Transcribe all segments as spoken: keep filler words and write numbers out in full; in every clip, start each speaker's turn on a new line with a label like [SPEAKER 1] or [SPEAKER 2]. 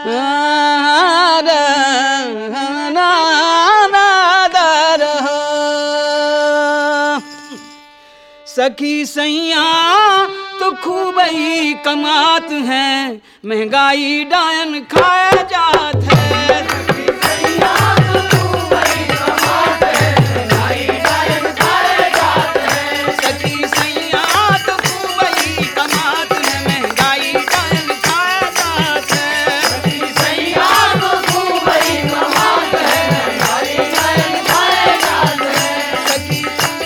[SPEAKER 1] सखी सैया तो खूब ही कमात हैं, महंगाई डायन खाया जात है। सखी सैया तो खूब ही कमात है, महंगाई डायन खाया जात है। सखी सैया तो खूब ही कमात है, महंगाई डायन खाया जात है। सखी सैया तो खूब ही कमात है, महंगाई डायन खाया जात है। सखी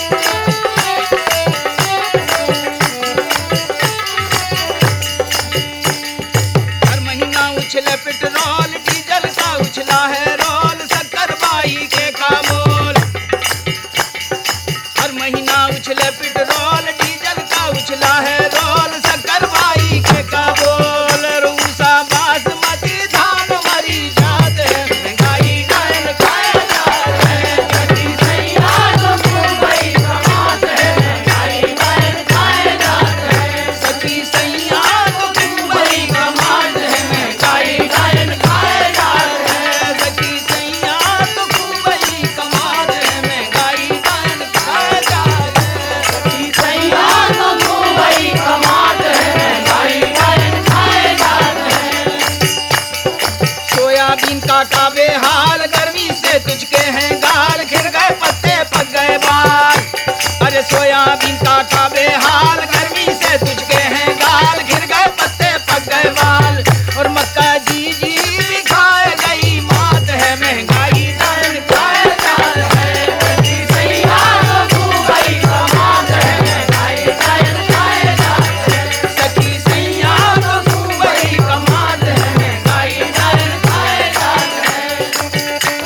[SPEAKER 1] उछले पेट्रोल डीजल का उछला है रोल, शक्कर बाई के का मोल। हर महीना उछले पेट्रोल डीजल का उछला है रोल, शक्कर बाई के का बोल। रूसा बासमती धान मरी जात है, महंगाई डायन खाया जात है। सखी सैया तो खूब ही कमात है, महंगाई डायन खाया जात है। सखी सैया तो खूब ही कमात है, महंगाई डायन खाया जात है। सखी सैया तो खूब ही कमात है, महंगाई डायन खाया जात है। सखी सैया तो खूब ही कमात है, महंगाई डायन खाया जात है। सोयाबीन का काबे हाल, गर्मी से तुझके हैं गाल, खिर गए पत्ते पक गए बाल। अरे सोयाबीन का काबे हाल, गर्मी से तुझके हैं गाल, खिर गए पत्ते पक गए बाल। और मक्का जी जी भी खाए गई मात है, महंगाई डायन खाया जात है। सखी सैया तो खूब ही कमात है, महंगाई डायन खाया जात है। सखी सैया तो खूब ही कमात है, महंगाई डायन खाया जात है।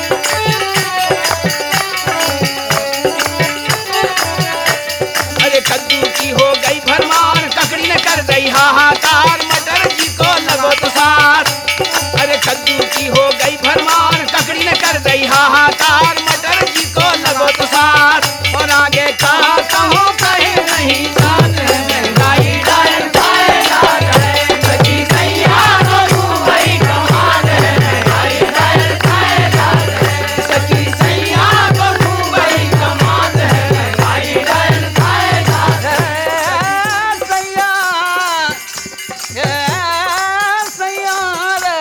[SPEAKER 1] अरे कद्दू की हो गई भरमार, ककड़ी ने कर गई हाहाकार, मटर जी को लगो तो साथ। अरे कद्दू की हो गई भरमार, ककड़ी ने कर गई हाहाकार, मटर जी को लगो तो साथ। और आगे का कहूँ कहे नहीं जात है, महंगाई डायन खाया जात है। सखी सैया तो खूब ही कमात है, महंगाई डायन खाया जात है। सखी सैया तो खूब ही कमात है, महंगाई डायन खाया जात है। सैया सैया रे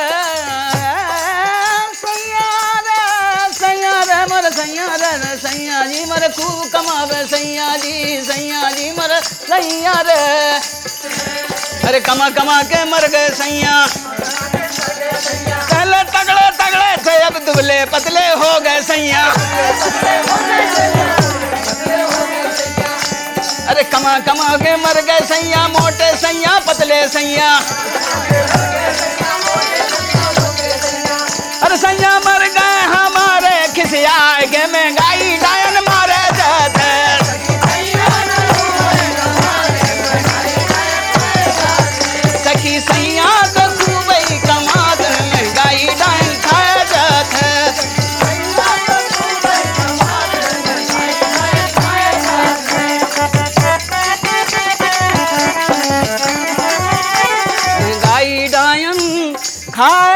[SPEAKER 1] सैया रे सैया रे मर सैया रे सैया जी मर खूब कमावे सैया जी, सैया जी मर सैया रे। अरे कमा कमा के मर गए सैया, पहले तगड़े तगड़े थे अब दुबले पतले हो गए सैया। अरे कमा कमा के मर गए सैया, मोटे सैया पतले सैया। अरे सैया मर गए हमारे खिसिया के, महंगाई डायन मारे जात है। सखी सैया तो खूब ही कमात है, महंगाई डायन खाया जात है। महंगाई डायन खाया